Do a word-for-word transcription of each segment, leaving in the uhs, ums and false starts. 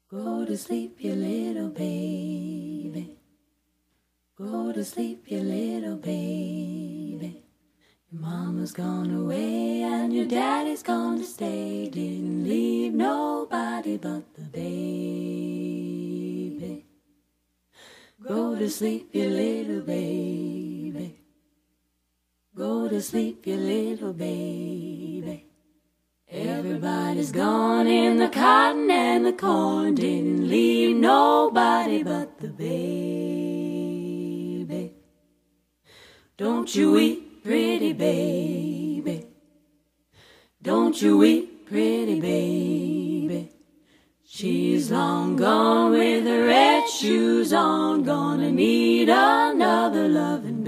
Go to sleep, you little baby. Go to sleep, you little baby. Your mama's gone away and your daddy's gone to stay. Didn't leave nobody but the baby. Go to sleep, you little baby. Go to sleep, you little baby. Everybody's gone in the cotton and the corn. Didn't leave nobody but the baby. Don't you weep, pretty baby. Don't you weep, pretty baby. She's long gone with her red shoes on. Gonna need another loving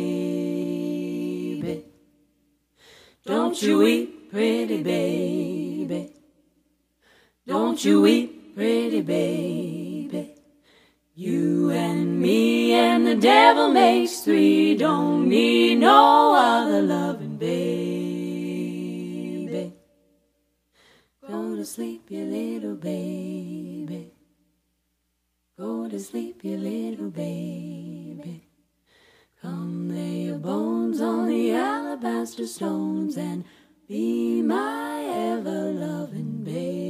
baby. Don't you weep, pretty baby. Don't you weep, pretty baby. You and me and the devil makes three. Don't need no other loving baby. Go to sleep, you little baby. Go to sleep, you little baby. Come lay your bones on the alabaster stones and be my ever-loving baby.